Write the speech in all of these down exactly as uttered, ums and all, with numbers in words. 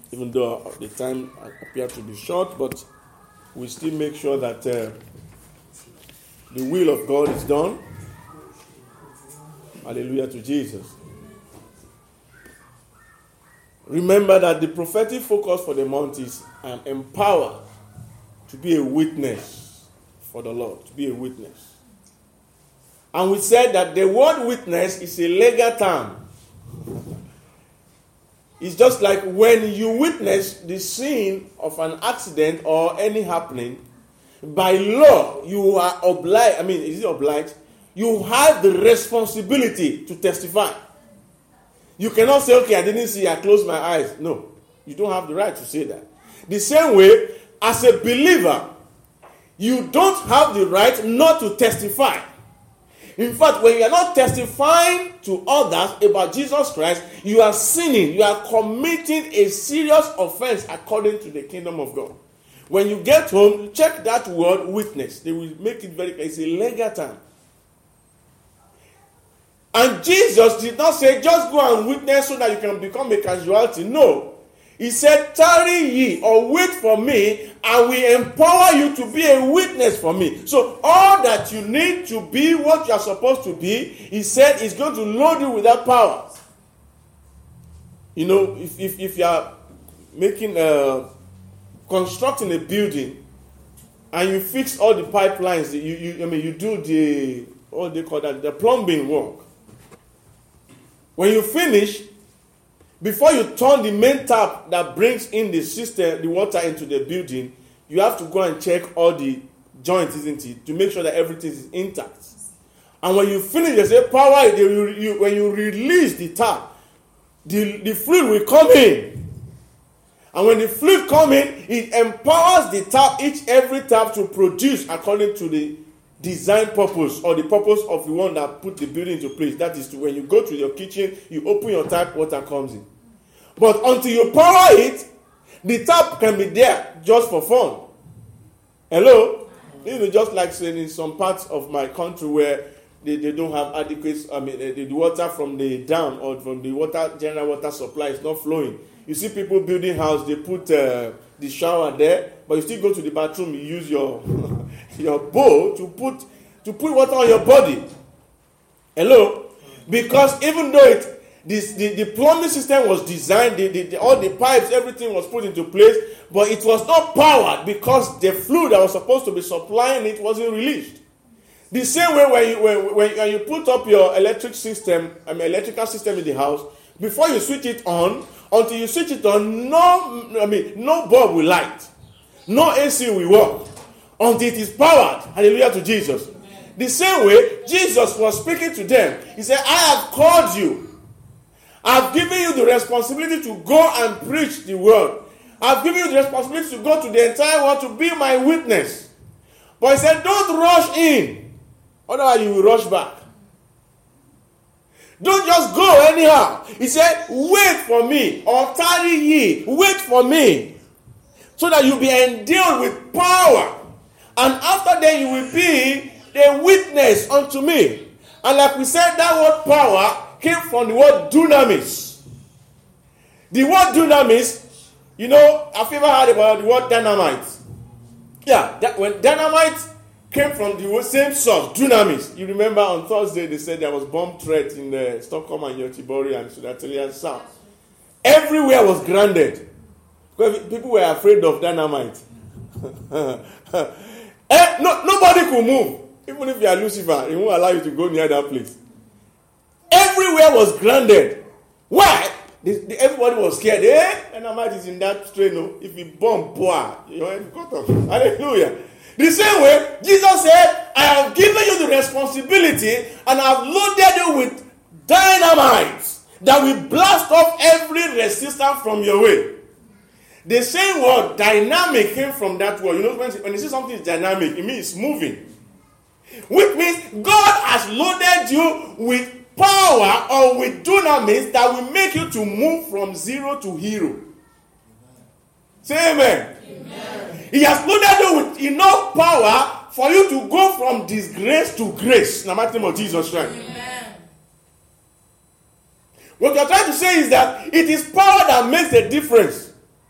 even though the time appeared to be short, but we still make sure that uh, the will of God is done. Hallelujah to Jesus. Remember that the prophetic focus for the month is I am empowered to be a witness for the Lord, to be a witness. And we said that the word witness is a legal term. It's just like when you witness the scene of an accident or any happening, by law, you are obliged, I mean, is it obliged? You have the responsibility to testify. You cannot say, okay, I didn't see, I closed my eyes. No, you don't have the right to say that. The same way, as a believer, you don't have the right not to testify. In fact, when you are not testifying to others about Jesus Christ, you are sinning. You are committing a serious offense according to the kingdom of God. When you get home, check that word witness. They will make it very clear. It's a legal term. And Jesus did not say, just go and witness so that you can become a casualty. No. He said, tarry ye or wait for me, and we empower you to be a witness for me. So all that you need to be what you are supposed to be, he said, is going to load you with that power. You know, if if, if you are making a, constructing a building, and you fix all the pipelines, you, you I mean, you do the, what they call that, the plumbing work. When you finish, before you turn the main tap that brings in the system, the water into the building, you have to go and check all the joints, isn't it, to make sure that everything is intact. And when you finish, they say power, they, you, you, when you release the tap, the, the fluid will come in. And when the fluid come in, it empowers the tap, each every tap to produce according to the design purpose or the purpose of the one that put the building into place. That is to when you go to your kitchen, you open your tap, water comes in. But until you power it, the tap can be there just for fun. Hello? You know, just like saying in some parts of my country where they, they don't have adequate, I mean, the, the water from the dam or from the water general water supply is not flowing. You see people building house, they put uh, the shower there, but you still go to the bathroom, you use your your bowl to put to put water on your body. Hello? Because even though it this the, the plumbing system was designed, the, the, the, all the pipes, everything was put into place, but it was not powered because the fluid that was supposed to be supplying it wasn't released. The same way when you when, when, when you put up your electric system, I mean electrical system in the house, before you switch it on, until you switch it on, no I mean no bulb will light, no A C will work until it is powered. Hallelujah to Jesus. Amen. The same way Jesus was speaking to them. He said, I have called you. I've given you the responsibility to go and preach the word. I've given you the responsibility to go to the entire world to be my witness. But he said, don't rush in. Otherwise you will rush back. Don't just go anyhow. He said, wait for me, or tarry ye, wait for me, so that you'll be endued with power. And after that, you will be a witness unto me. And like we said, that word power came from the word dunamis. The word dunamis, you know, have you ever heard about the word dynamite? Yeah, that, when dynamite came from the same source, dunamis. You remember on Thursday they said there was bomb threat in uh, Stockholm and Göteborg and Södertälje South. Everywhere was grounded. People were afraid of dynamite. eh, no, nobody could move. Even if you are Lucifer, he won't allow you to go near that place. Everywhere was grounded. Why? The, the, everybody was scared. Eh? Dynamite is in that strain. No? If you bomb, boah, your head cut off. Hallelujah. The same way, Jesus said, I have given you the responsibility and I have loaded you with dynamite that will blast off every resistance from your way. The same word, dynamic, came from that word. You know, when, when you see something is dynamic, it means it's moving. Which means God has loaded you with power or with dunamis that will make you to move from zero to hero. Say amen. Amen. He has loaded you with enough power for you to go from disgrace to grace. In the mighty name of Jesus Christ. Amen. What you're trying to say is that it is power that makes the difference.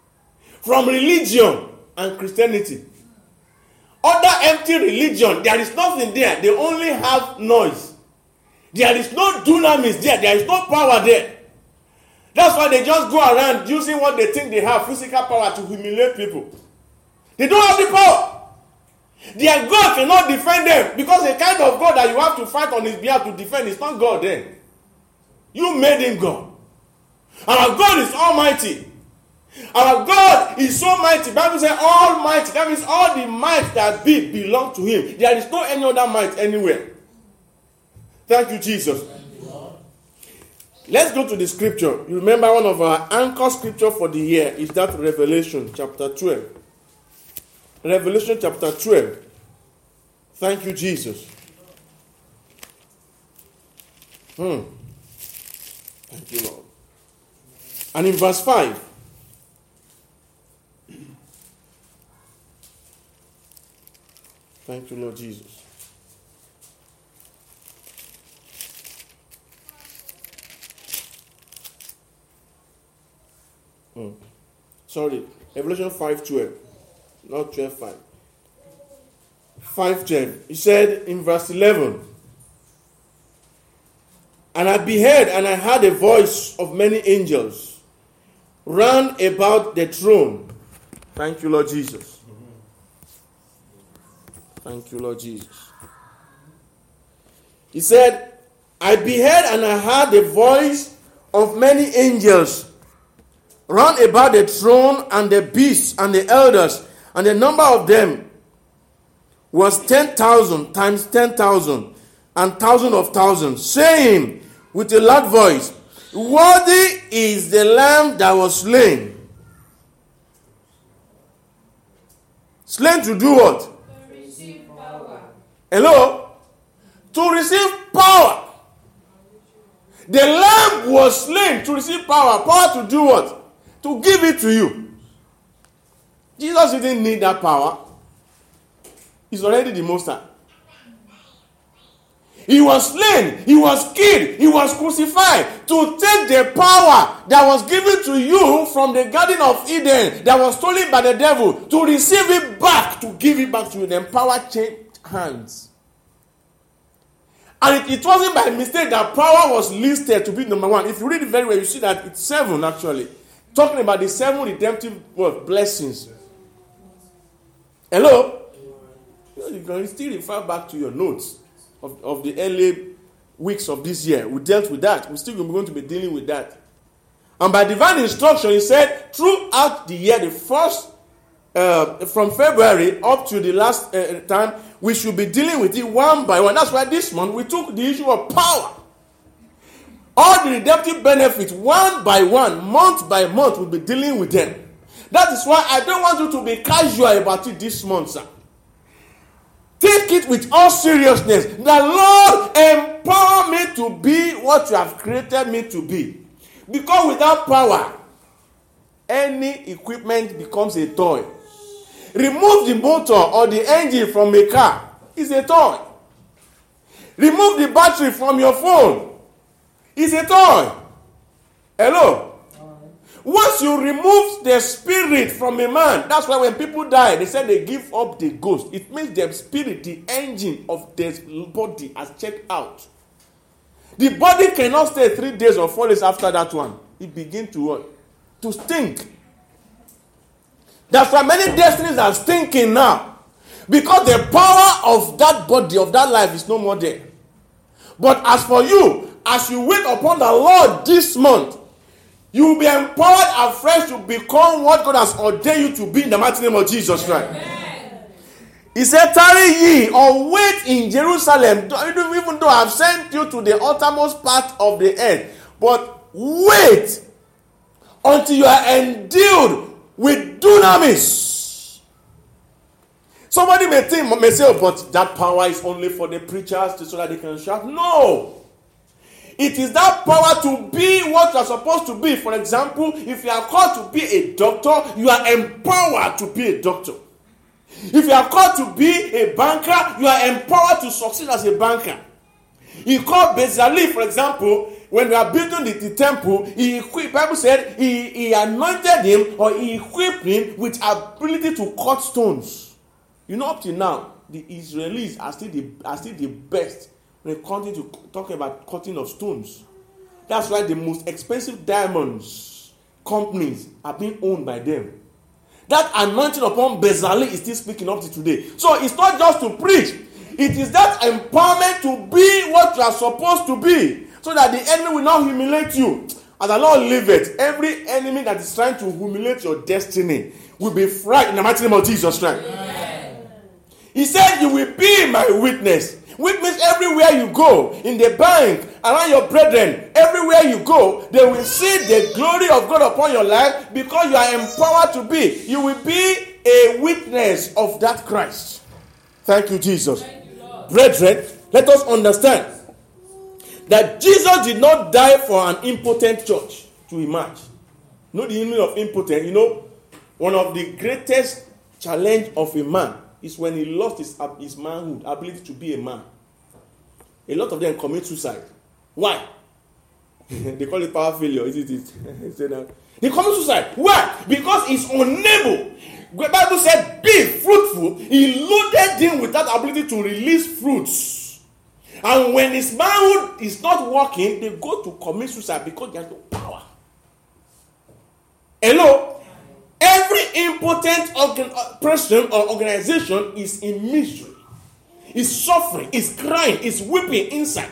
from religion and Christianity. Other empty religion, there is nothing there. They only have noise. There is no dunamis there. There is no power there. That's why they just go around using what they think they have, physical power, to humiliate people. They don't have the power. Their God cannot defend them, because the kind of God that you have to fight on his behalf to defend is not God then. You made him God. Our God is almighty. Our God is so mighty. The Bible says almighty. That means all the might that be belong to him. There is no any other might anywhere. Thank you, Jesus. Thank you, let's go to the scripture. You remember one of our anchor scripture for the year is that Revelation chapter twelve. Revelation chapter twelve. Thank you, Jesus. Hmm. Thank you, Lord. And in verse five. Thank you, Lord Jesus. Hmm. Sorry. Revelation five twelve. Not twelve five. five twelve. He said in verse eleven, and I beheld, and I heard a voice of many angels round about the throne. Thank you, Lord Jesus. Thank you, Lord Jesus. He said, I beheld, and I heard the voice of many angels round about the throne, and the beasts, and the elders, and the number of them was ten thousand times ten thousand, and thousand of thousands, saying with a loud voice, worthy is the Lamb that was slain. Slain to do what? To receive power. Hello? To receive power. The Lamb was slain to receive power. Power to do what? To give it to you. Jesus didn't need that power. He's already the Most High. He was slain, he was killed, he was crucified to take the power that was given to you from the Garden of Eden that was stolen by the devil, to receive it back, to give it back to you. Then power changed hands. And it, it wasn't by mistake that power was listed to be number one. If you read it very well, you see that it's seven actually. Talking about the seven redemptive what, blessings. Hello? You can still refer back to your notes of, of the early weeks of this year. We dealt with that. We're still going to be dealing with that. And by divine instruction, he said, throughout the year, the first, uh, from February up to the last uh, time, we should be dealing with it one by one. That's why this month we took the issue of power. All the redemptive benefits, one by one, month by month, we'll be dealing with them. That is why I don't want you to be casual about it this month, sir. Take it with all seriousness. The Lord empower me to be what you have created me to be. Because without power, any equipment becomes a toy. Remove the motor or the engine from a car, it's a toy. Remove the battery from your phone, it's a toy. Hello? Once you remove the spirit from a man, that's why when people die, they say they give up the ghost. It means the spirit, the engine of the body has checked out. The body cannot stay three days or four days after that one. It begins to what? To stink. That's why many destinies are stinking now. Because the power of that body, of that life is no more there. But as for you, as you wait upon the Lord this month, you will be empowered afresh to become what God has ordained you to be in the mighty name of Jesus Christ. Amen. He said, tarry ye or wait in Jerusalem, even though I have sent you to the uttermost part of the earth. But wait until you are endued with dunamis. Somebody may think, may say, oh, but that power is only for the preachers so that they can shout. No. It is that power to be what you are supposed to be. For example, if you are called to be a doctor, you are empowered to be a doctor. If you are called to be a banker, you are empowered to succeed as a banker. He called Bezalel, for example, when we are building the, the temple, he equipped, Bible said he, he anointed him or he equipped him with ability to cut stones. You know, up till now, the Israelis are still the are still the best when it comes to talking about cutting of stones. That's why the most expensive diamonds companies are being owned by them. That anointing upon Bezalel is still speaking up to today. So it's not just to preach. It is that empowerment to be what you are supposed to be, so that the enemy will not humiliate you. As the Lord liveth, every enemy that is trying to humiliate your destiny will be frightened in the mighty name of Jesus Christ. Amen. He said, you will be my witness. Witness everywhere you go, in the bank, around your brethren, everywhere you go, they will see the glory of God upon your life because you are empowered to be. You will be a witness of that Christ. Thank you, Jesus. Thank you, Lord. Brethren, let us understand that Jesus did not die for an impotent church to emerge. You know the meaning of impotent? You know, one of the greatest challenge of a man is when he lost his, his manhood, ability to be a man. A lot of them commit suicide. Why? They call it power failure, isn't it? They commit suicide. Why? Because he's unable. The Bible said, be fruitful. He loaded him with that ability to release fruits. And when his manhood is not working, they go to commit suicide because there's no power. Hello? Every impotent organ, person or organization is in misery, is suffering, is crying, is weeping inside.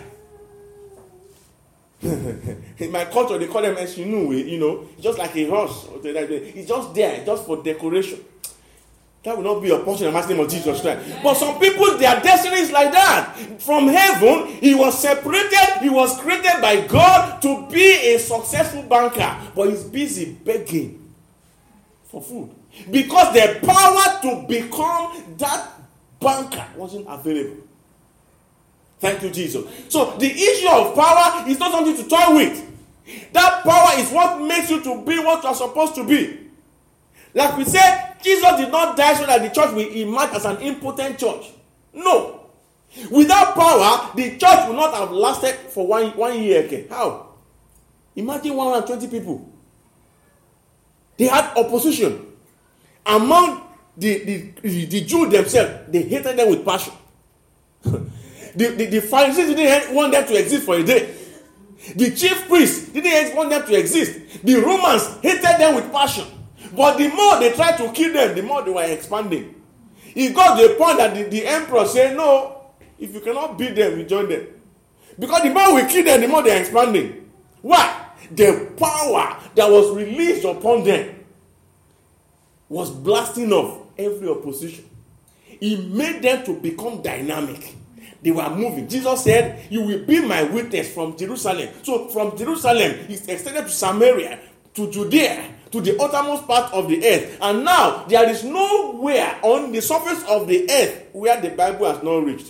In my culture, they call them Eshinue, you know, just like a horse. It's just there, just for decoration. That will not be your portion in the name of Jesus Christ. But some people, their destiny is like that. From heaven, he was separated, he was created by God to be a successful banker, but he's busy begging for food because the power to become that banker wasn't available. Thank you, Jesus. So the issue of power is not something to toy with. That power is what makes you to be what you are supposed to be. Like we said, Jesus did not die so that the church will emerge as an impotent church. No. Without power, the church will not have lasted for one, one year again. How? Imagine one hundred twenty people. They had opposition. Among the, the, the Jews themselves, they hated them with passion. the, the, the Pharisees didn't want them to exist for a day. The chief priests didn't want them to exist. The Romans hated them with passion. But the more they tried to kill them, the more they were expanding. It got to the point that the, the emperor said, no, if you cannot beat them, you join them. Because the more we kill them, the more they are expanding. Why? The power that was released upon them was blasting off every opposition. It made them to become dynamic. They were moving. Jesus said, you will be my witness from Jerusalem. So from Jerusalem, it's extended to Samaria, to Judea, to the uttermost part of the earth. And now, there is nowhere on the surface of the earth where the Bible has not reached.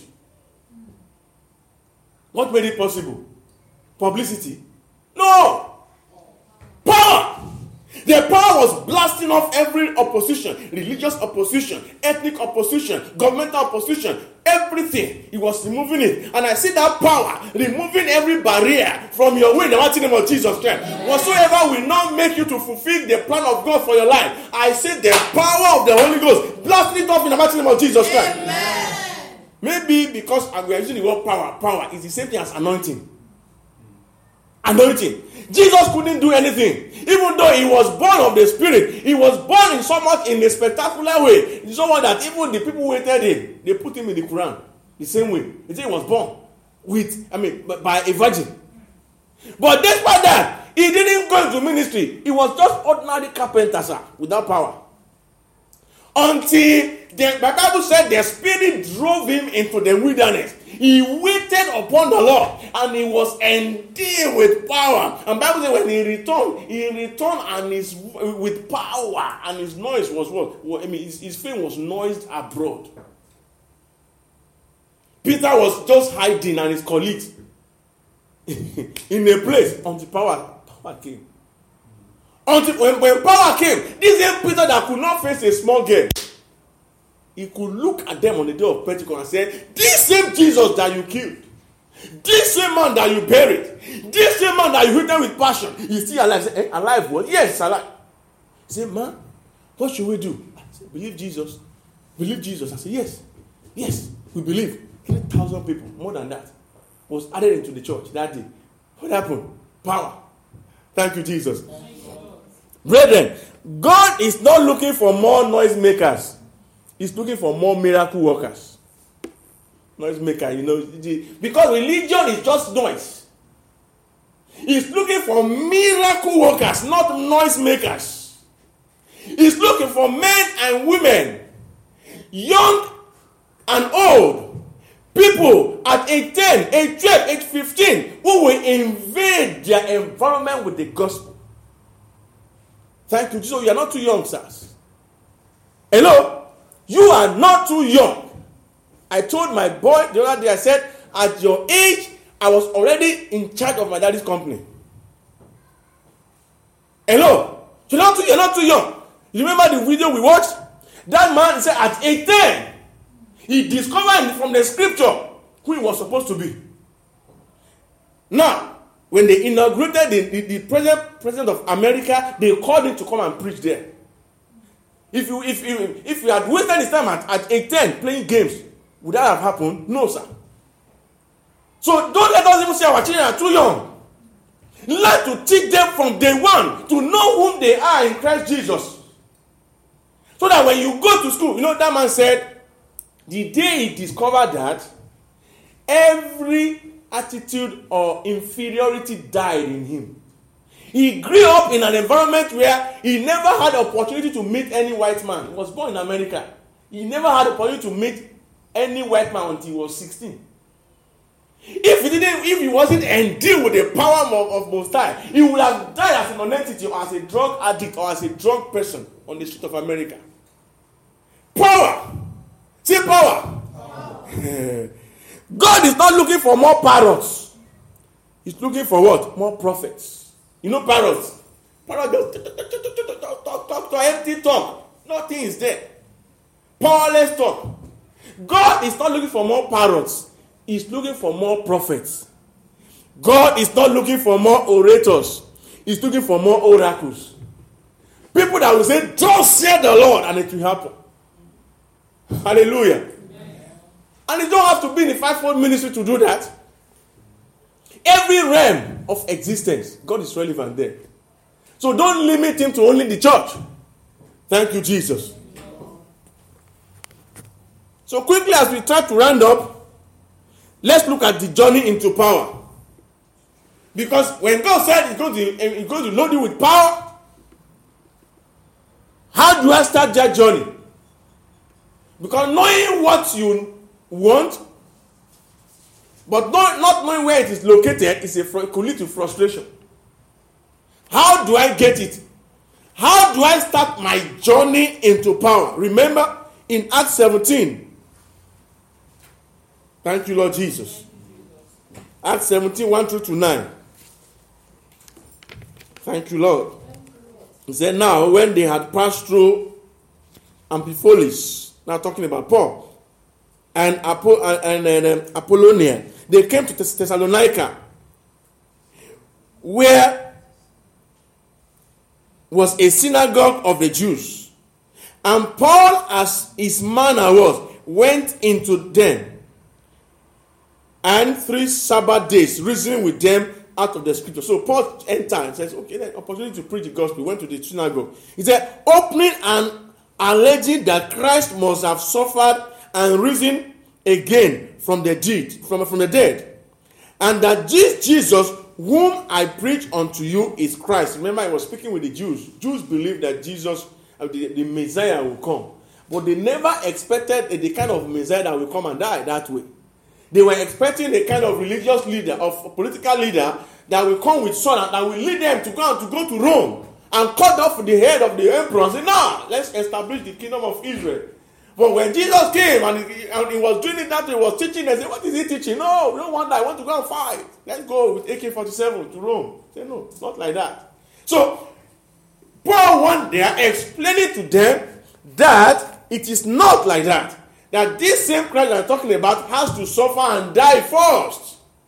What made it possible? Publicity? No! Power! The power was blasting off every opposition, religious opposition, ethnic opposition, governmental opposition, everything. He was removing it. And I see that power removing every barrier from your way in the mighty name of Jesus Christ. Whatsoever will not make you to fulfill the plan of God for your life, I see the power of the Holy Ghost blasting it off in the mighty name of Jesus Christ. Amen. Maybe because we are using the word power, power is the same thing as anointing. Anointing. Jesus couldn't do anything. Even though he was born of the Spirit, he was born in somewhat in a spectacular way. So that even the people who hated him, they put him in the Quran the same way. They say he was born with, I mean, by a virgin. But despite that, he didn't go into ministry. He was just ordinary carpenter, sir, without power. Until the Bible said the Spirit drove him into the wilderness. He waited upon the Lord and he was endued with power. And Bible says when he returned, he returned and his with power, and his noise was what? I mean, his, his fame was noised abroad. Peter was just hiding and his colleagues in a place until power, power came. Until when, when power came, this same Peter that could not face a small girl, he could look at them on the day of Pentecost and say, this same Jesus that you killed, This same man that you buried, this same man that you hit them with passion, he's still alive. Say, eh, alive what? Yes, alive. He said, man, what should we do? I said, believe Jesus. Believe Jesus. I said, yes. Yes, we believe. three thousand people, more than that, was added into the church that day. What happened? Power. Thank you, Jesus. Brethren, God is not looking for more noisemakers. He's looking for more miracle workers. Noisemaker, you know, because religion is just noise. He's looking for miracle workers, not noisemakers. He's looking for men and women, young and old, people at age ten, age twelve, age fifteen, who will invade their environment with the gospel. Thank you, Jesus. You are not too young, sirs. Hello? You are not too young. I told my boy the other day, I said, at your age, I was already in charge of my daddy's company. Hello? You're not too, you're not too young. You remember the video we watched? That man said at age ten, he discovered from the scripture who he was supposed to be. Now, when they inaugurated the, the, the president, president of America, they called him to come and preach there. If you if you if you had wasted his time at, at age ten playing games, would that have happened? No, sir. So don't let us even say our children are too young. Learn to teach them from day one to know whom they are in Christ Jesus. So that when you go to school, you know that man said, the day he discovered that, every attitude or inferiority died in him. He grew up in an environment where he never had the opportunity to meet any white man. He was born in America. He never had the opportunity to meet any white man until he was sixteen. If he didn't, if he wasn't endued with the power of, of Most High, he would have died as a non-entity or as a drug addict or as a drug person on the street of America. Power. Say power. Power. God is not looking for more parrots. He's looking for what? More prophets. You know parrots? Parrots just talk, talk, talk, talk, empty talk. Nothing is there. Powerless talk. God is not looking for more parrots. He's looking for more prophets. God is not looking for more orators. He's looking for more oracles. People that will say, "Thus said the Lord," and it will happen. Hallelujah. And you don't have to be in the fivefold ministry to do that. Every realm of existence, God is relevant there. So don't limit him to only the church. Thank you, Jesus. So quickly as we try to round up, let's look at the journey into power. Because when God said he's going to, he's going to load you with power, how do I start that journey? Because knowing what you want, but not, not knowing where it is located, is a, could lead to frustration. How do I get it? How do I start my journey into power? Remember in Acts seventeen. Thank you, Lord Jesus. Acts seventeen, one through to nine. Thank you, Lord. He said, now when they had passed through Amphipolis, now talking about Paul, and, Apo- and, and um, Apollonia, they came to Thessalonica, where was a synagogue of the Jews. And Paul, as his manner was, went into them, and three Sabbath days reasoning with them out of the scripture. So Paul entered and says, okay, then opportunity to preach the gospel. He went to the synagogue. He said, opening and alleging that Christ must have suffered and risen again from the dead, from, from the dead, and that this Jesus whom I preach unto you is Christ. Remember, I was speaking with the Jews. Jews believed that Jesus, uh, the, the Messiah, will come, but they never expected the kind of Messiah that will come and die that way. They were expecting a kind of religious leader, of a political leader, that will come with sword and that will lead them to go to go to Rome and cut off the head of the emperor and say, "Now, let's establish the kingdom of Israel." But when Jesus came and he, and he was doing it that way, he was teaching, they said, "What is he teaching?" "No, we don't want that. I want to go and fight. Let's go with A K forty-seven to Rome." Say, "No, it's not like that." So, Paul one day explaining to them that it is not like that. That this same Christ I'm talking about has to suffer and die first.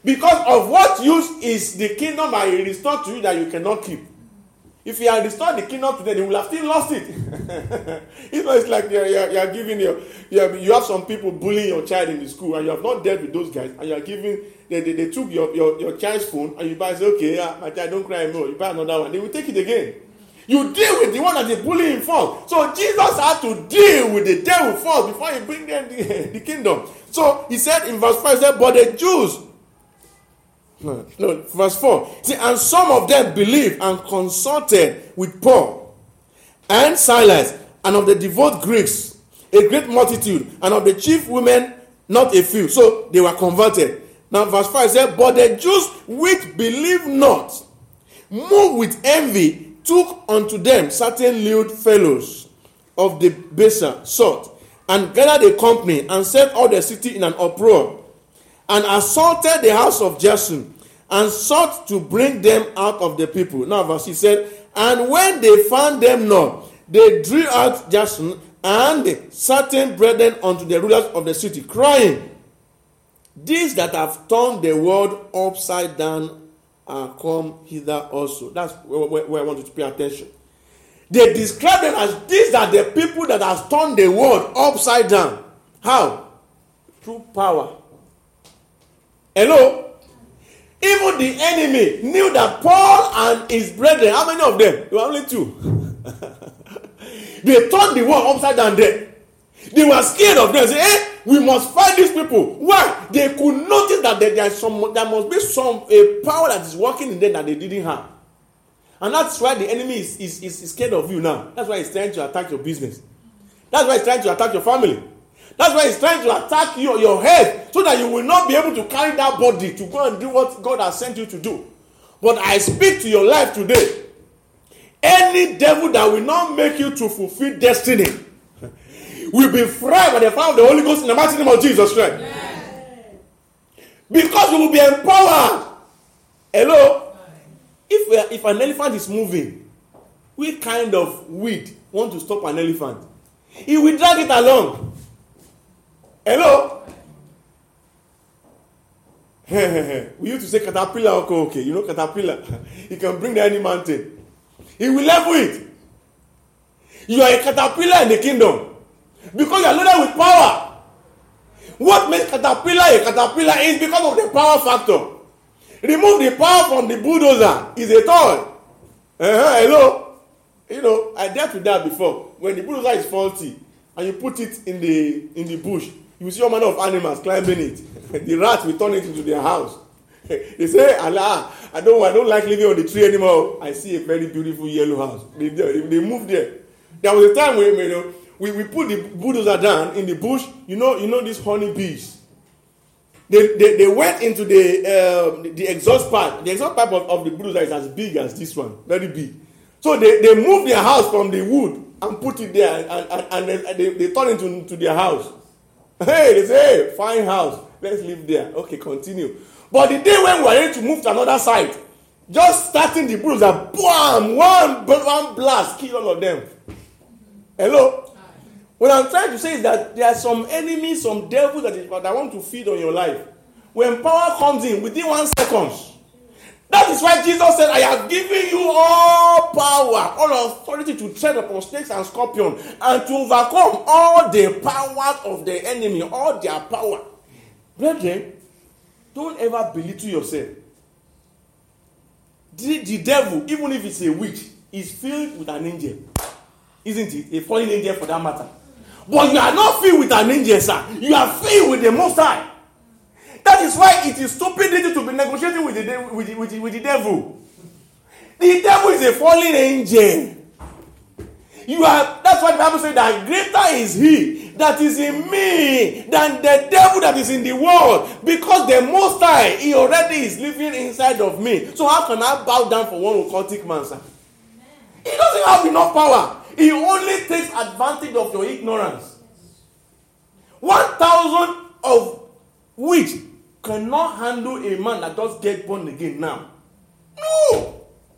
Because of what use is the kingdom I restored to you that you cannot keep? If you had restored the kingdom to them, they will have still lost it. You know, it's like you're, you're, you're giving your, you're, you have some people bullying your child in the school, and you have not dealt with those guys, and you are giving, they, they, they took your, your, your child's phone, and you buy, say, okay, yeah, my child, don't cry anymore. You buy another one. They will take it again. You deal with the one that is bullying first. So Jesus had to deal with the devil first before he bring them the, the kingdom. So he said in verse five, he said, but the Jews, no, no, verse four, see, and some of them believed and consulted with Paul and Silas, and of the devout Greeks, a great multitude, and of the chief women, not a few. So they were converted. Now verse five said, but the Jews which believed not, moved with envy, took unto them certain lewd fellows of the baser sort, and gathered a company, and set all the city in an uproar, and assaulted the house of Jason, and sought to bring them out of the people. Now verse six said, and when they found them not, they drew out Jason and certain brethren unto the rulers of the city, crying, these that have turned the world upside down are come hither also. That's where, where, where I want you to pay attention. They describe them as these are the people that have turned the world upside down. How? Through power. Hello? Even the enemy knew that Paul and his brethren, how many of them? There were only two. They turned the world upside down there. They were scared of them. Say, hey, we must fight these people. Why? They could notice that there, there, is some, there must be some a power that is working in them that they didn't have. And that's why the enemy is, is, is scared of you now. That's why he's trying to attack your business. That's why he's trying to attack your family. That's why he's trying to attack your, your head, so that you will not be able to carry that body to go and do what God has sent you to do. But I speak to your life today. Any devil that will not make you to fulfill destiny will be fried by the power of the Holy Ghost in the mighty name of Jesus Christ. Yes. Because you will be empowered. Hello? If, if an elephant is moving, which kind of weed want to stop an elephant? He will drag it along. Hello? We used to say caterpillar, okay, okay. You know caterpillar. He can bring down any mountain. He will level it. You are a caterpillar in the kingdom. Because you are loaded with power. What makes caterpillar a caterpillar is because of the power factor. Remove the power from the bulldozer, is a toy. Uh-huh, hello? You know, I dealt with that before. When the bulldozer is faulty and you put it in the in the bush, you will see all manner of animals climbing it. The rats will turn it into their house. They say, Allah, I don't, I don't like living on the tree anymore. I see a very beautiful yellow house. They, they, they move there. There was a time where, you know, we, we put the bulldozer down in the bush. You know, you know these honey bees. They, they, they went into the, uh, the the exhaust pipe. The exhaust pipe of, of the bulldozer is as big as this one, very big. So they, they moved their house from the wood and put it there, and, and, and they, they turn it into, into their house. Hey, they say, hey, fine house. Let's live there. Okay, continue. But the day when we were ready to move to another side, just starting the bulldozer, boom, one, one blast, kill all of them. Hello? What I'm trying to say is that there are some enemies, some devils that, is, that want to feed on your life. When power comes in, within one second, that is why Jesus said, I have given you all power, all authority to tread upon snakes and scorpions, and to overcome all the powers of the enemy, all their power. Brethren, don't ever belittle yourself. The, the devil, even if it's a witch, is filled with an angel. Isn't it? A fallen angel for that matter. But you are not filled with an angel, sir. You are filled with the Most High. That is why it is stupidity to be negotiating with the, de- with, the, with, the, with the devil. The devil is a fallen angel. You are. That's why the Bible says that greater is he that is in me than the devil that is in the world. Because the Most High, he already is living inside of me. So how can I bow down for one occultic man, sir? He doesn't have enough power. He only takes advantage of your ignorance. One thousand of which cannot handle a man that just get born again now. No.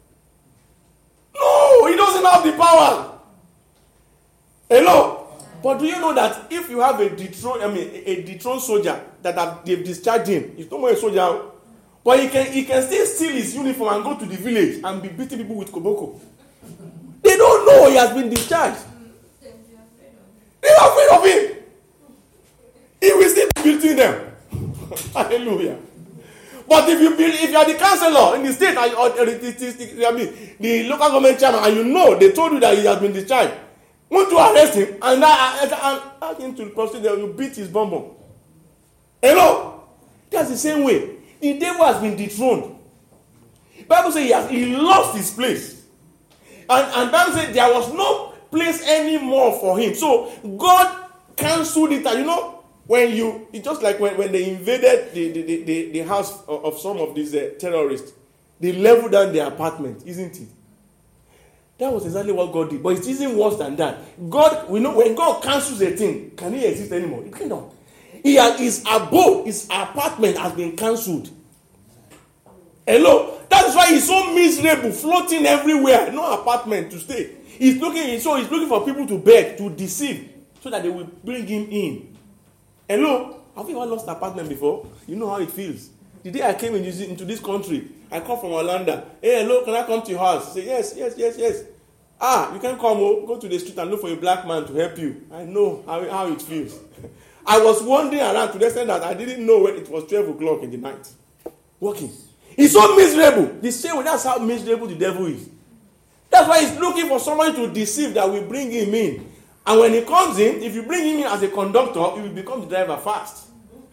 No, he doesn't have the power. Hello? But do you know that if you have a dethroned, I mean, a dethroned soldier that have, they've discharged him, he's no more a soldier. But he can he can still steal his uniform and go to the village and be beating people with koboko. They don't know he has been discharged. They are afraid of him. He will still be beating them. Hallelujah. But if you be, if you are the councillor in the state, or, or, or the, I mean, the local government chairman, and you know they told you that he has been discharged, want to arrest him and ask him to proceed, they will beat his bum bum. Hello? That's the same way. The devil has been dethroned. The Bible says he, has, he lost his place. And, and Bible says there was no place anymore for him. So God cancelled it. And you know, when you, it's just like when, when they invaded the, the, the, the house of, of some of these uh, terrorists, they leveled down their apartment, isn't it? That was exactly what God did. But it's even worse than that. God, we know when God cancels a thing, can he exist anymore? It cannot. He has, his abode, his apartment has been cancelled. Hello? That's why he's so miserable, floating everywhere. No apartment to stay. He's looking, so he's looking for people to beg, to deceive, so that they will bring him in. Hello? Have you ever lost an apartment before? You know how it feels. The day I came in this, into this country, I come from Orlando. Hey, hello, can I come to your house? Say, yes, yes, yes, yes. Ah, you can come, oh, go to the street and look for a black man to help you. I know how, how it feels. I was wandering around to the extent that I didn't know when it was twelve o'clock in the night. Walking. He's so miserable. The same way, that's how miserable the devil is. That's why he's looking for somebody to deceive that will bring him in. And when he comes in, if you bring him in as a conductor, he will become the driver fast.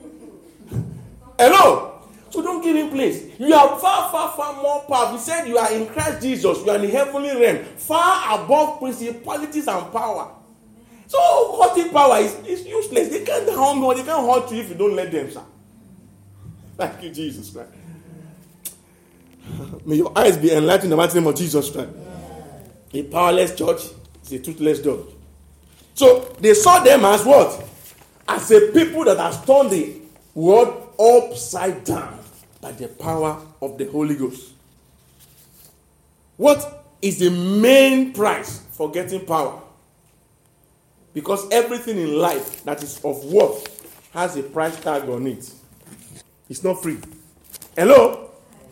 Hello? So don't give him place. You are far, far, far more powerful. He said you are in Christ Jesus. You are in the heavenly realm. Far above principalities and power. So hurting power is, is useless. They can't harm you. They can't hurt you if you don't let them, sir. Thank you, Jesus Christ. May your eyes be enlightened in the mighty name of Jesus Christ. A powerless church is a toothless dog. So they saw them as what? As a people that has turned the world upside down by the power of the Holy Ghost. What is the main price for getting power? Because everything in life that is of worth has a price tag on it. It's not free. Hello?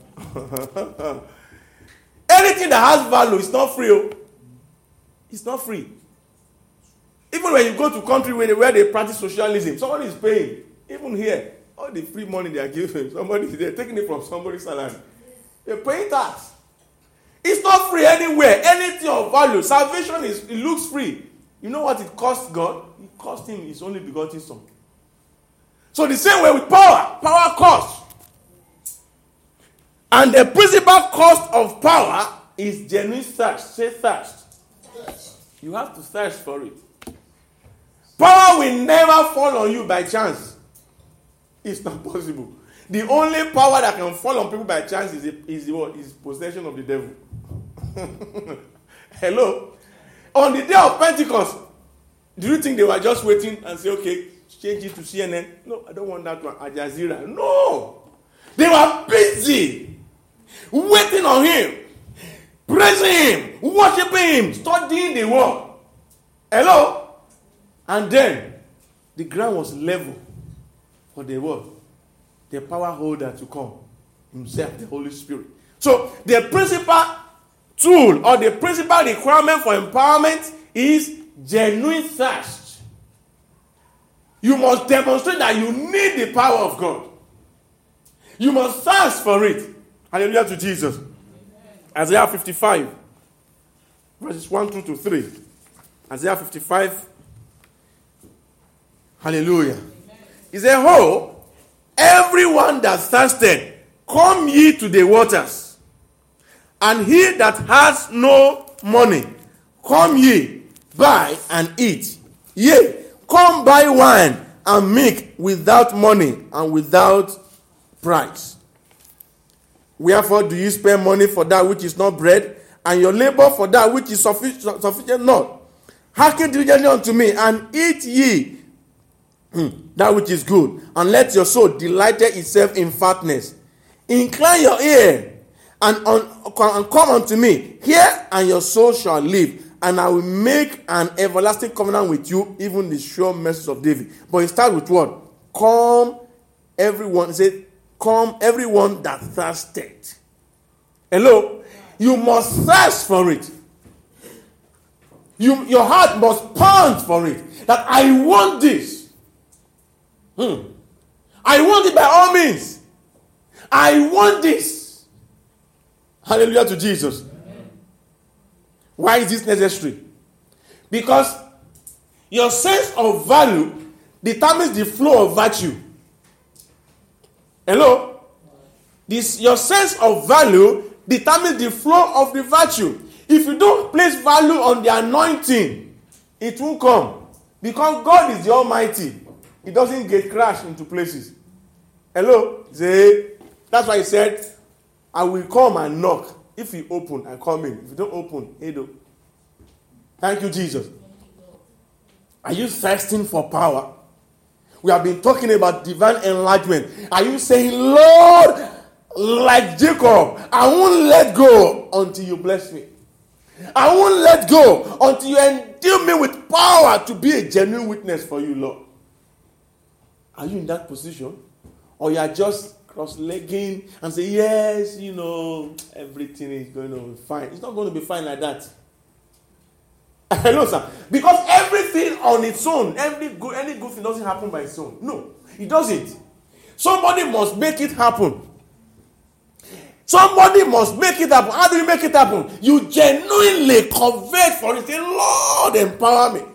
Anything that has value is not free. Oh. It's not free. Even when you go to country where they, where they practice socialism, somebody is paying. Even here, all the free money they are giving, somebody they're taking it from somebody's salary. They're paying tax. It's not free anywhere. Anything of value. Salvation is it looks free. You know what it cost God? It cost him his only begotten son. So the same way with power. Power costs. And the principal cost of power is genuine thirst. Say thirst. You have to thirst for it. Power will never fall on you by chance. It's not possible. The only power that can fall on people by chance is, a, is, what? Is possession of the devil. Hello? On the day of Pentecost, do you think they were just waiting and say, okay, change it to C N N? No, I don't want that one. Al Jazeera. No. They were busy waiting on him, praising him, worshiping him, studying the word. Hello? And then the ground was level for the word. The power holder to come. Himself, the Holy Spirit. So the principal tool or the principal requirement for empowerment is genuine thirst. You must demonstrate that you need the power of God. You must thirst for it. Hallelujah to Jesus. Amen. Isaiah fifty-five, verses one through to three. Isaiah fifty-five. Hallelujah. Amen. He said, "Ho, everyone that thirsted, come ye to the waters. And he that has no money, come ye, buy and eat. Yea, come buy wine and milk without money and without price. Wherefore do you spend money for that which is not bread, and your labor for that which is sufficient, sufficient not? Hearken diligently unto me, and eat ye that which is good, and let your soul delight itself in fatness. Incline your ear, and, on, and come unto me. Hear, and your soul shall live, and I will make an everlasting covenant with you, even the sure mercies of David." But he starts with what? Come, everyone. He said, come everyone that thirsted. Hello? You must thirst for it. You, your heart must pant for it. That I want this. Hmm. I want it by all means. I want this. Hallelujah to Jesus. Amen. Why is this necessary? Because your sense of value determines the flow of virtue. Hello? This, your sense of value determines the flow of the virtue. If you don't place value on the anointing, it won't come. Because God is the Almighty. It doesn't get crashed into places. Hello? Say, that's why he said, I will come and knock. If you open, I come in. If you don't open, hey do. Thank you, Jesus. Are you thirsting for power? We have been talking about divine enlargement. Are you saying, Lord, like Jacob, I won't let go until you bless me. I won't let go until you endue me with power to be a genuine witness for you, Lord. Are you in that position? Or you are just cross-legging and say, yes, you know, everything is going to be fine. It's not going to be fine like that. Hello, sir. Because everything on its own, every good, any good thing doesn't happen by its own. No, it doesn't. Somebody must make it happen. Somebody must make it happen. How do you make it happen? You genuinely convert for it. Say, Lord, empower me.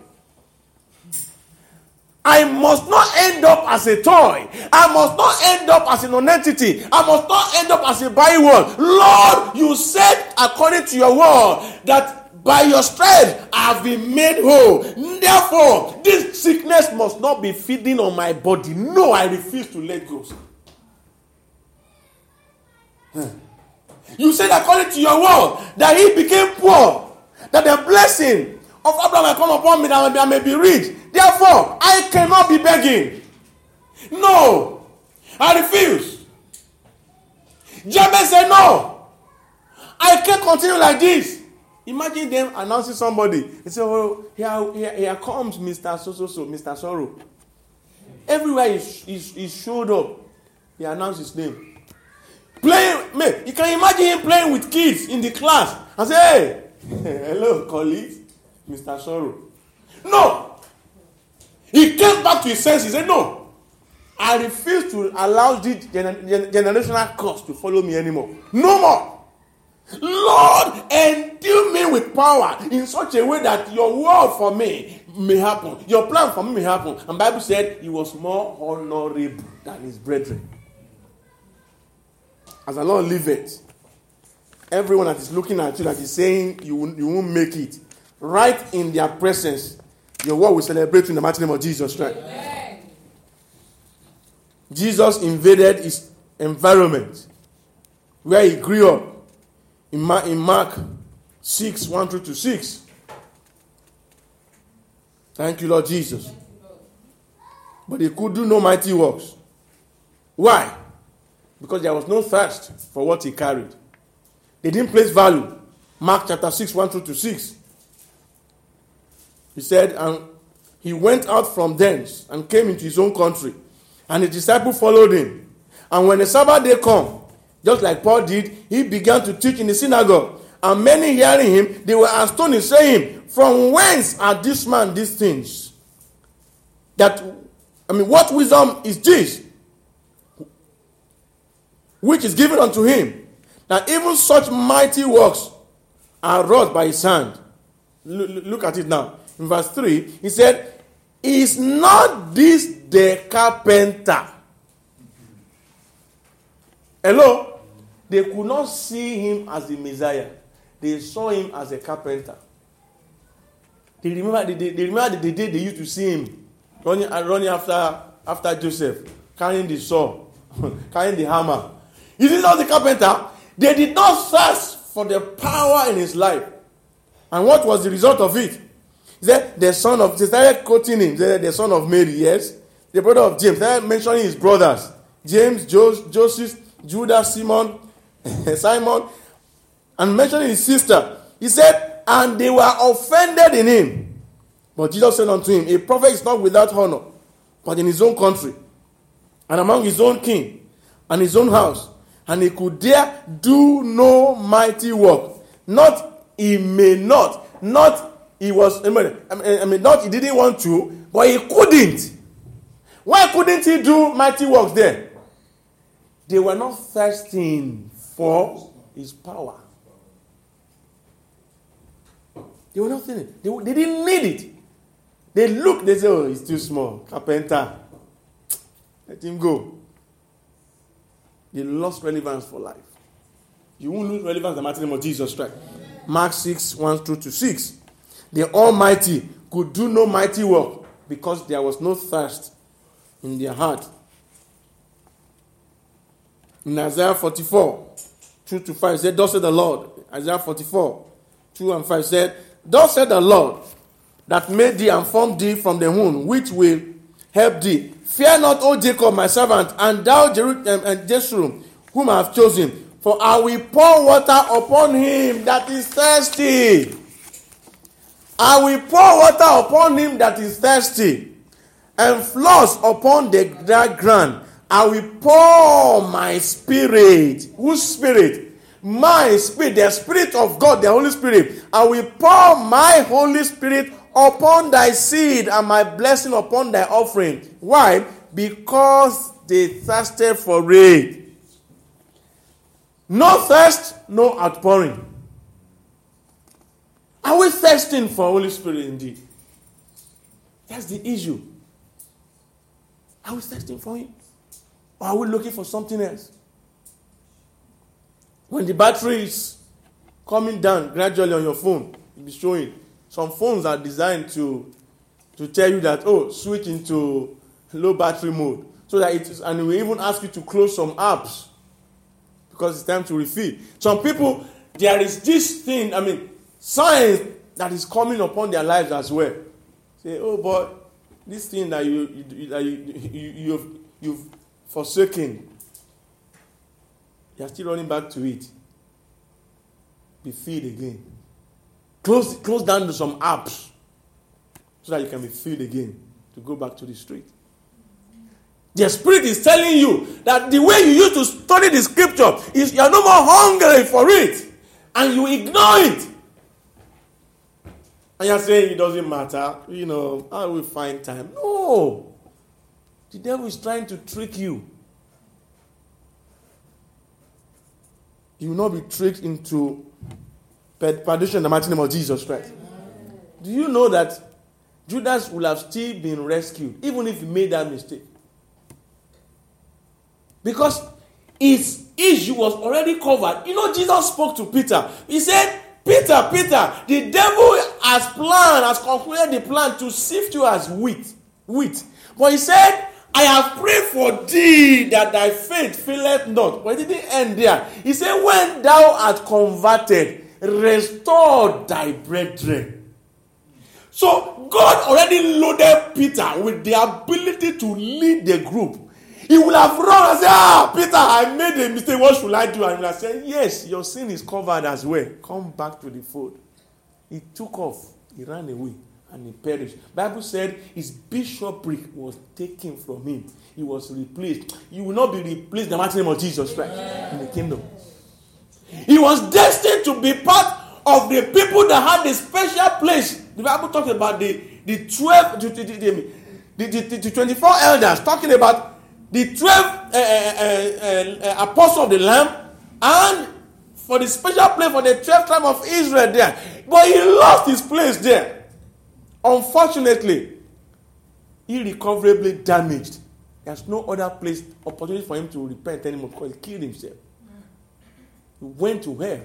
I must not end up as a toy. I must not end up as a non-entity. I must not end up as a byword. Lord, you said according to your word that by your stripes I have been made whole. Therefore, this sickness must not be feeding on my body. No, I refuse to let go. Huh. You said according to your word that he became poor, that the blessing of Abraham will come upon me, that I may be rich. Therefore, I cannot be begging. No, I refuse. Jabez said, no, I can't continue like this. Imagine them announcing somebody. They say, oh, here, here, here comes Mister So-so-so, Mister Sorrow. Everywhere he, he, he showed up, he announced his name. Playing, man, you can imagine him playing with kids in the class and say, hey, hello, colleagues, Mister Sorrow. No. He came back to his senses. He said, no, I refuse to allow this gener- gener- generational curse to follow me anymore. No more. Lord, endue me with power in such a way that your word for me may happen. Your plan for me may happen. And the Bible said he was more honorable than his brethren. As the Lord liveth, everyone that is looking at you, that is saying you, will, you won't make it, right in their presence, your word will celebrate in the mighty name of Jesus Christ. Amen. Jesus invaded his environment where he grew up. In Mark, in Mark six, one through to six. Thank you, Lord Jesus. But he could do no mighty works. Why? Because there was no thirst for what he carried. They didn't place value. Mark chapter six, one through to six. He said, and he went out from thence and came into his own country. And his disciples followed him. And when the Sabbath day come, just like Paul did, he began to teach in the synagogue. And many hearing him, they were astonished, saying, from whence are this man these things? That, I mean, what wisdom is this? Which is given unto him, that even such mighty works are wrought by his hand. Look, look at it now. In verse three, he said, is not this the carpenter? Hello? They could not see him as the Messiah. They saw him as a carpenter. They remember the day they, remember the day they used to see him running, running after, after Joseph, carrying the saw, carrying the hammer. Is this not the carpenter? They did not thirst for the power in his life. And what was the result of it? He said, the son of, they started quoting him, the, the son of Mary, yes? The brother of James. They started mentioning his brothers. James, jo- Joseph, Judas, Simon, Simon, and mentioning his sister. He said, and they were offended in him. But Jesus said unto him, a prophet is not without honor, but in his own country, and among his own kin, and his own house, and he could dare do no mighty work. Not he may not, not he was, I mean, I mean, not he didn't want to, but he couldn't. Why couldn't he do mighty works there? They were not thirsting for his power. They were not thinking. They, they didn't need it. They looked, they said, oh, he's too small. Carpenter. Let him go. They lost relevance for life. You won't lose relevance in the mighty name of Jesus Christ. Mark six, one through to six. The Almighty could do no mighty work because there was no thirst in their heart. In Isaiah forty-four, two to five, said, thus said the Lord. Isaiah forty-four, two and five said, thus said the Lord, that made thee and formed thee from the womb, which will help thee. Fear not, O Jacob, my servant, and thou, Jerusalem, and Jeshurun, whom I have chosen. For I will pour water upon him that is thirsty. I will pour water upon him that is thirsty, and floods upon the dry ground. I will pour my spirit. Whose spirit? My spirit, the Spirit of God, the Holy Spirit. I will pour my Holy Spirit upon thy seed and my blessing upon thy offering. Why? Because they thirsted for it. No thirst, no outpouring. Are we thirsting for Holy Spirit indeed? That's the issue. Are we thirsting for Him? Or are we looking for something else? When the battery is coming down gradually on your phone, you'll be showing. Some phones are designed to, to tell you that, oh, switch into low battery mode. So that it is, and it will even ask you to close some apps because it's time to refill. Some people, there is this thing, I mean, science that is coming upon their lives as well. Say, oh, but this thing that you, you, that you, you, you've, you've forsaken, you're still running back to it. Be filled again. Close, close down to some apps so that you can be filled again to go back to the street. The Spirit is telling you that the way you used to study the scripture is you're no more hungry for it. And you ignore it. And you're saying it doesn't matter. You know, I will find time. No. The devil is trying to trick you. You will not be tricked into perdition in the mighty name of Jesus Christ. Do you know that Judas would have still been rescued even if he made that mistake? Because his issue was already covered. You know, Jesus spoke to Peter. He said, Peter, Peter, the devil has planned, has concluded the plan to sift you as wheat. Wheat. But he said, I have prayed for thee that thy faith faileth not. But it didn't end there. He said, when thou art converted, restore thy brethren. So God already loaded Peter with the ability to lead the group. He would have run and said, ah, Peter, I made a mistake. What should I do? And he would have said, yes, your sin is covered as well. Come back to the fold. He took off. He ran away. And he perished. Bible said his bishopric was taken from him. He was replaced. You will not be replaced in the mighty name of Jesus Christ in the kingdom. He was destined to be part of the people that had a special place. The Bible talks about the, the twelve, the, the, the, the, the twenty-four elders, talking about the twelve uh, uh, uh, uh, apostles of the Lamb, and for the special place for the twelve tribe of Israel there. But he lost his place there. Unfortunately, irrecoverably damaged. There's no other place, opportunity for him to repent anymore because he killed himself. He went to hell.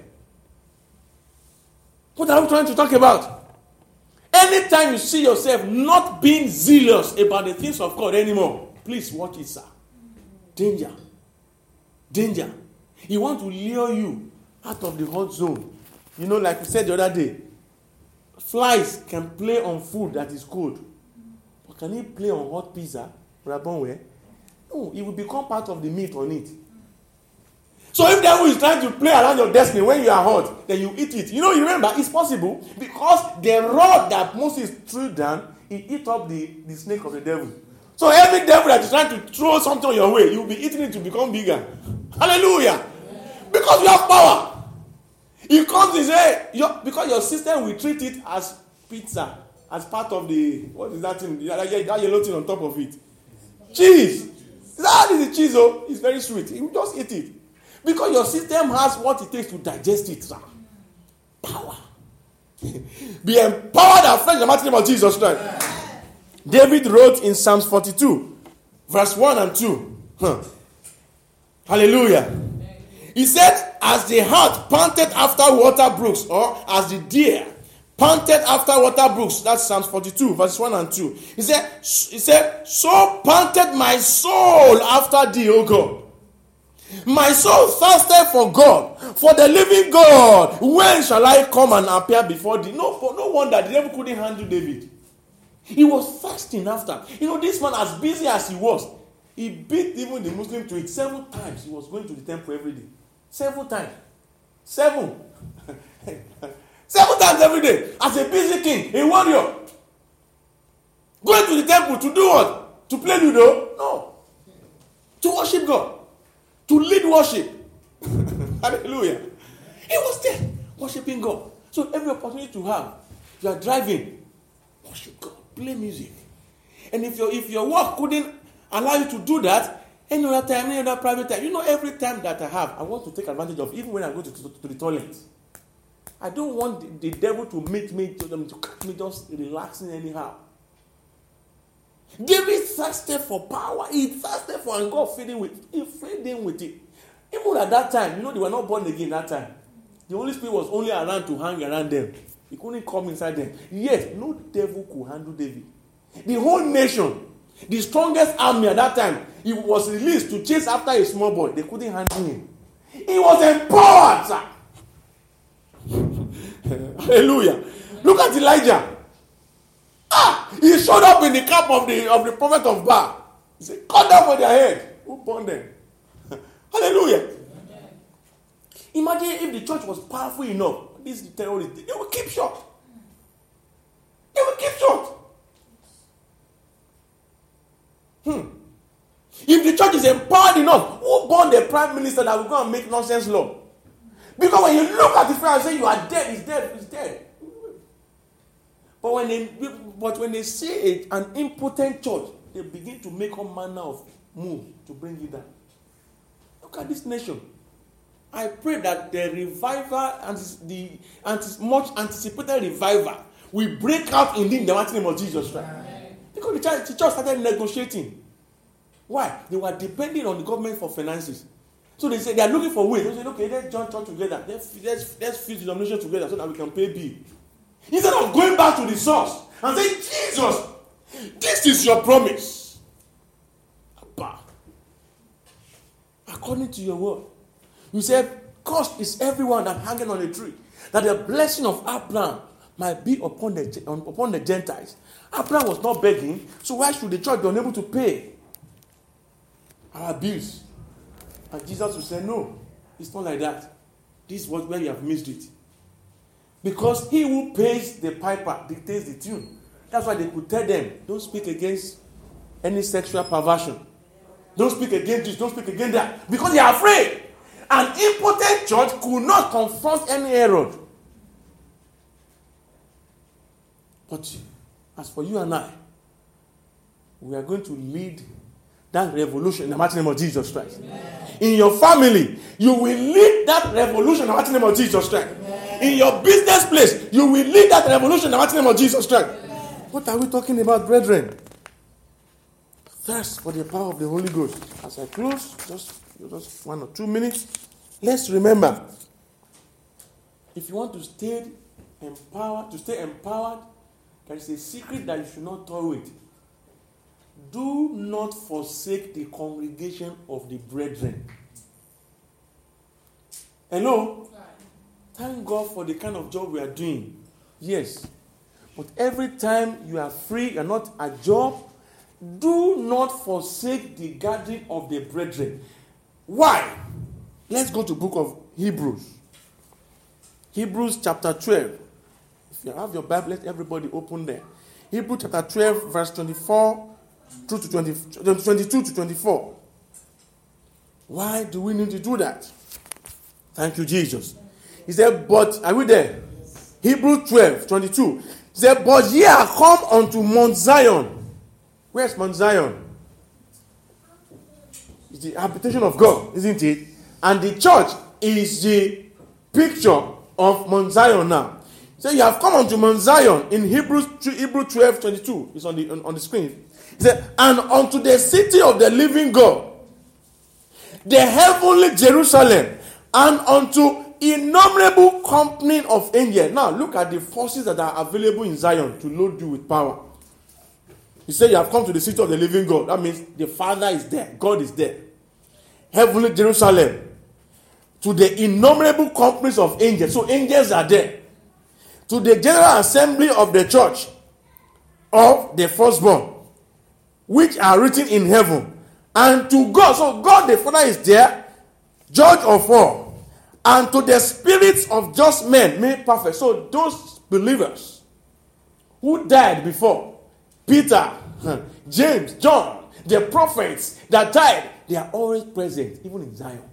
What are we trying to talk about? Anytime you see yourself not being zealous about the things of God anymore, please watch it, sir. Danger. Danger. He wants to lure you out of the hot zone. You know, like we said the other day, flies can play on food that is cold. But can he play on hot pizza? No, it will become part of the meat on it. So if the devil is trying to play around your destiny when you are hot, then you eat it. You know, you remember, it's possible because the rod that Moses threw down, he ate up the, the snake of the devil. So every devil that is trying to throw something on your way, you'll be eating it to become bigger. Hallelujah. Because you have power. He comes and says, your, because your system will treat it as pizza, as part of the, what is that thing? That yellow thing on top of it. Cheese. That is the cheese, oh. It's very sweet. You just eat it. Because your system has what it takes to digest it. Sir. Power. Be empowered and fresh in the mighty name of Jesus Christ. David wrote in Psalms forty-two, verse one and two. Huh. Hallelujah. He said, as the hart panted after water brooks, or as the deer panted after water brooks. That's Psalms forty-two, verse one and two. He said, he said, so panted my soul after thee, O God. My soul thirsted for God, for the living God. When shall I come and appear before thee? No, no wonder the devil couldn't handle David. He was fasting after. You know, this man, as busy as he was, he beat even the Muslim to it seven times. He was going to the temple every day. Seven times. Seven. Seven times every day. As a busy king, a warrior. Going to the temple to do what? To play Ludo? No. To worship God. To lead worship. Hallelujah. He was there, worshiping God. So every opportunity to have, you are driving, worship God. Play music. And if your if your work couldn't allow you to do that, any other time, any other private time, you know, every time that I have, I want to take advantage of, even when I go to, to, to the toilet. I don't want the, the devil to meet me, to, them to catch me just relaxing anyhow. David thirsted for power. He thirsted for, and God fed him with, he fed him with it. Even at that time, you know, they were not born again that time. The Holy Spirit was only around to hang around them. He couldn't come inside them. Yet, no devil could handle David. The whole nation, the strongest army at that time, he was released to chase after a small boy. They couldn't handle him. He was empowered, sir. Hallelujah. Look at Elijah. Ah, he showed up in the camp of the of the prophet of Baal. He said, cut down for their head. Who burned them? Hallelujah. Imagine if the church was powerful enough. These terrorists, they will keep short. They will keep short. Hmm. If the church is empowered enough, who born the prime minister that will go and make nonsense law? Because when you look at the fire and say you are dead, he's dead, he's dead. But when they, but when they see it, an impotent church, they begin to make all manner of moves to bring it down. Look at this nation. I pray that the revival and the much anticipated revival will break out in the mighty name of Jesus Christ. Because the church, the church started negotiating. Why? They were depending on the government for finances. So they said they are looking for ways. They said, okay, let's join church together. Let's let's let's fuse the denomination together so that we can pay bill. Instead of going back to the source and saying, Jesus, this is your promise. Abba, according to your word, you said, cursed is everyone that hanging on a tree, that the blessing of Abraham might be upon the upon the Gentiles. Abraham was not begging, so why should the church be unable to pay our bills? And Jesus will say, no, it's not like that. This is what where you have missed it. Because he who pays the piper dictates the tune. That's why they could tell them, don't speak against any sexual perversion. Don't speak against this, don't speak against that. Because they are afraid. An impotent church could not confront any Herod. But as for you and I, we are going to lead that revolution in the mighty name of Jesus Christ. Amen. In your family, you will lead that revolution in the mighty name of Jesus Christ. Amen. In your business place, you will lead that revolution in the mighty name of Jesus Christ. Amen. What are we talking about, brethren? Thirst for the power of the Holy Ghost. As I close, just, just one or two minutes, let's remember, if you want to stay empowered, to stay empowered, there is a secret that you should not toy with. Do not forsake the congregation of the brethren. Hello? Thank God for the kind of job we are doing. Yes. But every time you are free, you are not at job, do not forsake the gathering of the brethren. Why? Let's go to the book of Hebrews. Hebrews chapter twelve. If you have your Bible, let everybody open there. Hebrews chapter twelve, verse twenty-four two to twenty, twenty-two to twenty-four. Why do we need to do that? Thank you, Jesus. He said, but, are we there? Hebrews twelve, twenty-two. He said, but ye are come unto Mount Zion. Where's Mount Zion? It's the habitation of God, isn't it? And the church is the picture of Mount Zion now. So you have come unto Mount Zion in Hebrews, Hebrews twelve, twenty-two. It's on the, on, on the screen. He said, and unto the city of the living God, the heavenly Jerusalem, and unto innumerable company of angels. Now look at the forces that are available in Zion to load you with power. He said you have come to the city of the living God. That means the Father is there. God is there. Heavenly Jerusalem. To the innumerable companies of angels. So angels are there. To the general assembly of the church of the firstborn, which are written in heaven. And to God. So God the Father is there. Judge of all. And to the spirits of just men made perfect. So those believers who died before, Peter, James, John, the prophets that died, they are always present, even in Zion.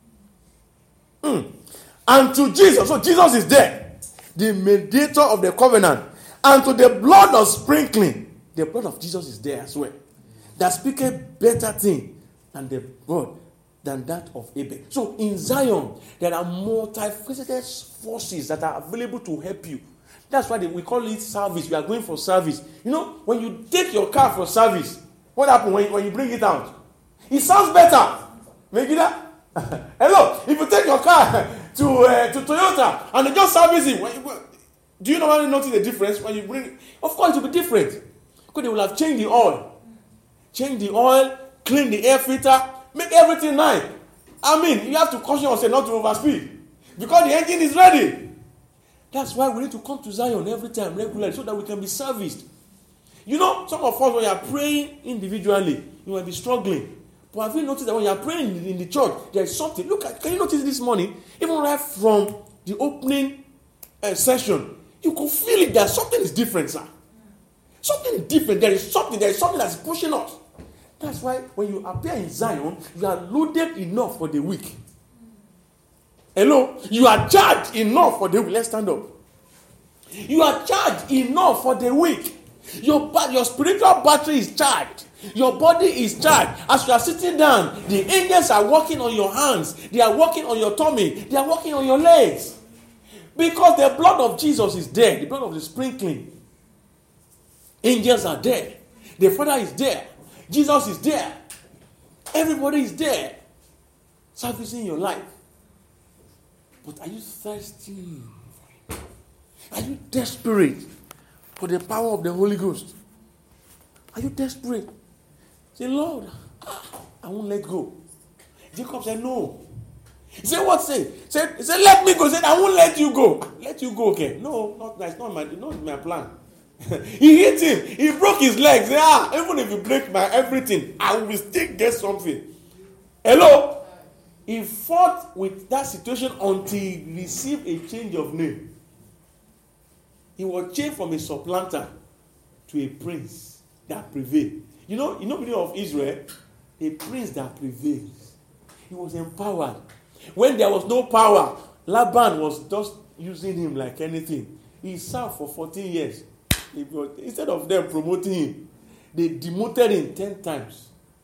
Mm. And to Jesus, so Jesus is there, the mediator of the covenant. And to the blood of sprinkling, the blood of Jesus is there as well. That speaketh better thing than the blood than that of Abel. So in Zion, there are multifaceted forces that are available to help you. That's why they, we call it service. We are going for service. You know, when you take your car for service, what happens when, when you bring it out? It sounds better. Maybe that. Hello, if you take your car to uh, to Toyota and they just service it, when you, do you normally notice the difference when you bring it? Of course, it will be different. Because they will have changed the oil. Change the oil, clean the air filter, make everything nice. I mean, you have to caution yourself not to overspeed. Because the engine is ready. That's why we need to come to Zion every time, regularly, so that we can be serviced. You know, some of us, when you are praying individually, you might be struggling. But have you noticed that when you are praying in the church, there is something? Look, at, can you notice this morning, even right from the opening uh, session, you could feel it that something is different, sir. Something is different. There is something, there is something that's pushing us. That's why when you appear in Zion, you are loaded enough for the week. Hello? You are charged enough for the week. Let's stand up. You are charged enough for the week. Your, your spiritual battery is charged. Your body is charged. As you are sitting down, the angels are working on your hands. They are working on your tummy. They are working on your legs. Because the blood of Jesus is there. The blood of the sprinkling. Angels are there. The Father is there. Jesus is there. Everybody is there. Servicing your life. But are you thirsty? Are you desperate for the power of the Holy Ghost? Are you desperate? Say, Lord, I won't let go. Jacob said, no. He said, what say? He said, he said, let me go. He said, I won't let you go. Let you go, okay? No, not that's not my, not my plan. He hit him. He broke his legs. He said, ah, even if you break my everything, I will still get something. Hello? He fought with that situation until he received a change of name. He was changed from a supplanter to a prince that prevailed. You know, you know the meaning of Israel? A prince that prevails. He was empowered. When there was no power, Laban was just using him like anything. He served for fourteen years. He was, instead of them promoting him, they demoted him ten times.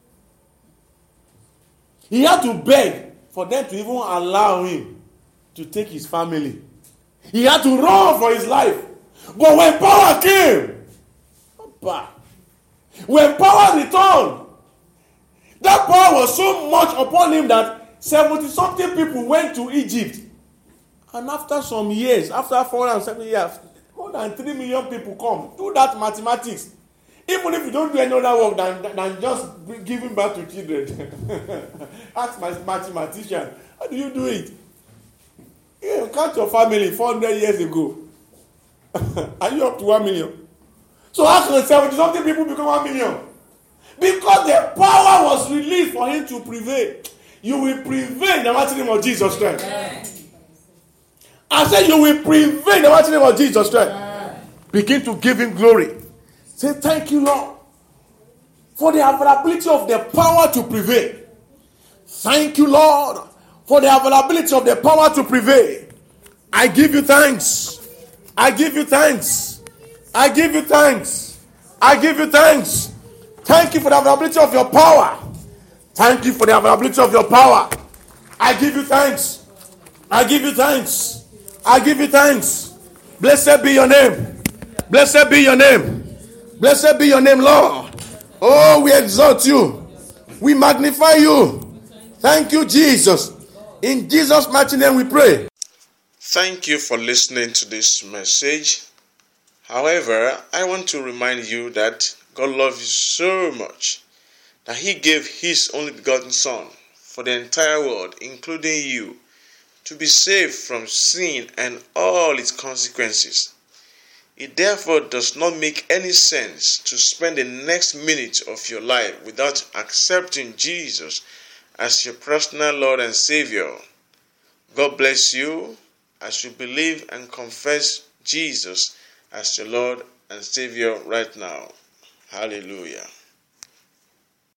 He had to beg for them to even allow him to take his family. He had to run for his life. But when power came, Opa, when power returned, that power was so much upon him that seventy-something people went to Egypt. And after some years, after four hundred seventy years, more than three million people come. Do that mathematics. Even if you don't do any other work than, than just giving birth to children. Ask my mathematician, how do you do it? You count your family four hundred years ago. Are you up to one million? So how can seventy-something people become one million? Because the power was released for him to prevail. You will prevail in the mighty name of Jesus Christ. Amen. I said you will prevail in the mighty name of Jesus Christ. Amen. Begin to give him glory. Say, thank you, Lord. for the availability of the power to prevail. Thank you, Lord, for the availability of the power to prevail. I give you thanks. I give you thanks. I give you thanks. I give you thanks. Thank you for the availability of your power. Thank you for the availability of your power. I give you thanks. I give you thanks. I give you thanks. Blessed be your name. Blessed be your name. Blessed be your name, Lord. Oh, we exalt you. We magnify you. Thank you, Jesus. In Jesus' mighty name we pray. Thank you for listening to this message. However, I want to remind you that God loves you so much that He gave His only begotten Son for the entire world, including you, to be saved from sin and all its consequences. It therefore does not make any sense to spend the next minute of your life without accepting Jesus as your personal Lord and Savior. God bless you as you believe and confess Jesus as your Lord and Savior right now. Hallelujah.